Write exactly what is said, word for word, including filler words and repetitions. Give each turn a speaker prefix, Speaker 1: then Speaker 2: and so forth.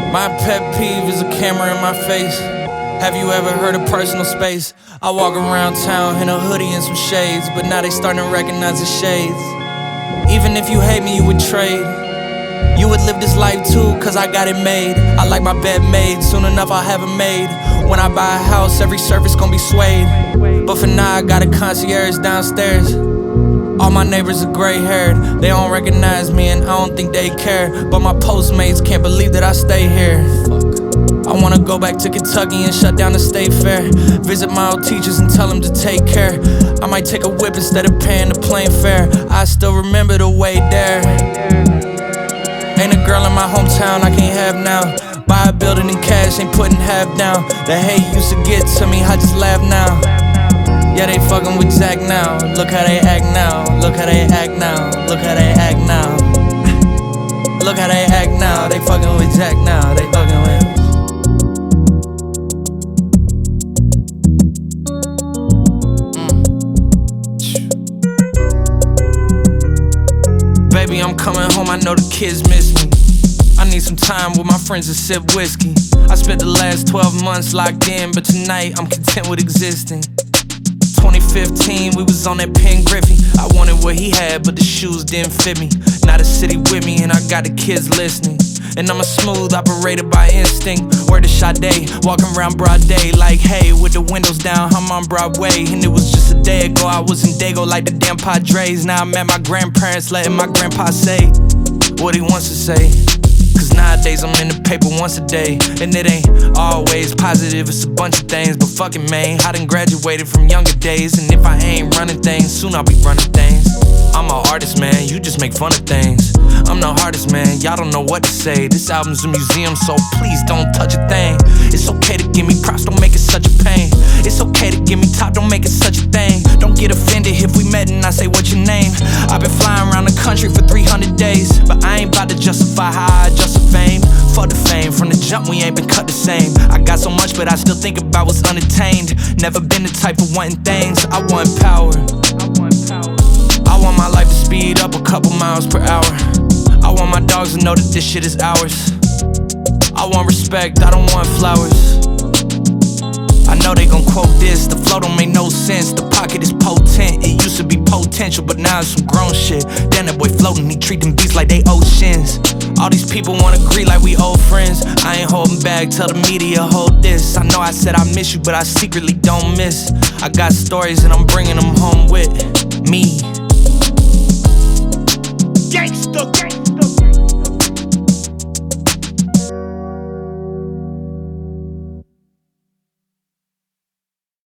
Speaker 1: My pet peeve is a camera in my face. Have you ever heard of personal space? I walk around town in a hoodie and some shades, but now they starting to recognize the shades. Even if you hate me, you would trade. You would live this life too, cause I got it made. I like my bed made, soon enough I'll have it made. When I buy a house, every surface gon' be suede. But for now I got a concierge downstairs. All my neighbors are gray haired. They don't recognize me and I don't think they care. But my Postmates can't believe that I stay here. I wanna go back to Kentucky and shut down the state fair. Visit my old teachers and tell them to take care. I might take a whip instead of paying the plane fare. I still remember the way there. Ain't a girl in my hometown I can't have now. Buy a building in cash, ain't putting half down. The hate used to get to me, I just laugh now. Yeah, they fucking with Zach now. Look how they act now. Look how they act now. Look how they act now. Look how they act now. They fucking with Zach now. They fucking with. Mm. Baby, I'm coming home. I know the kids miss me. I need some time with my friends and sip whiskey. I spent the last twelve months locked in, but tonight I'm content with existing. twenty fifteen, we was on that Pen Griffey. I wanted what he had, but the shoes didn't fit me. Now the city with me, and I got the kids listening. And I'm a smooth operator by instinct. Word to Sade, walking around broad day like, hey, with the windows down, I'm on Broadway. And it was just a day ago, I was in Dago like the damn Padres. Now I'm at my grandparents, letting my grandpa say what he wants to say. Cause nowadays I'm in the paper once a day. And it ain't always positive, it's a bunch of things. But fuck it, man, I done graduated from younger days. And if I ain't running things, soon I'll be running things. I'm an artist, man, you just make fun of things. I'm the hardest, man, y'all don't know what to say. This album's a museum, so please don't touch a thing. It's okay to give me props, don't make it such a pain. It's okay to give me top, don't make it such a thing. Don't get offended if we met and I say what's your name. I've been flying around the country for three hundred days, but I ain't about to justify how I adjust the fame. Fuck the fame, from the jump we ain't been cut the same. I got so much but I still think about what's unattained. Never been the type of wanting things, I want power. I want my life to speed up a couple miles per hour. I want my dogs to know that this shit is ours. I want respect, I don't want flowers. I know they gon' quote this, the flow don't make no sense. The pocket is potent, it used to be potential, but now it's some grown shit. Damn, that boy floating, he treat them beats like they oceans. All these people wanna agree like we old friends. I ain't holding back, tell the media hold this. I know I said I miss you, but I secretly don't miss. I got stories and I'm bringing them home with me.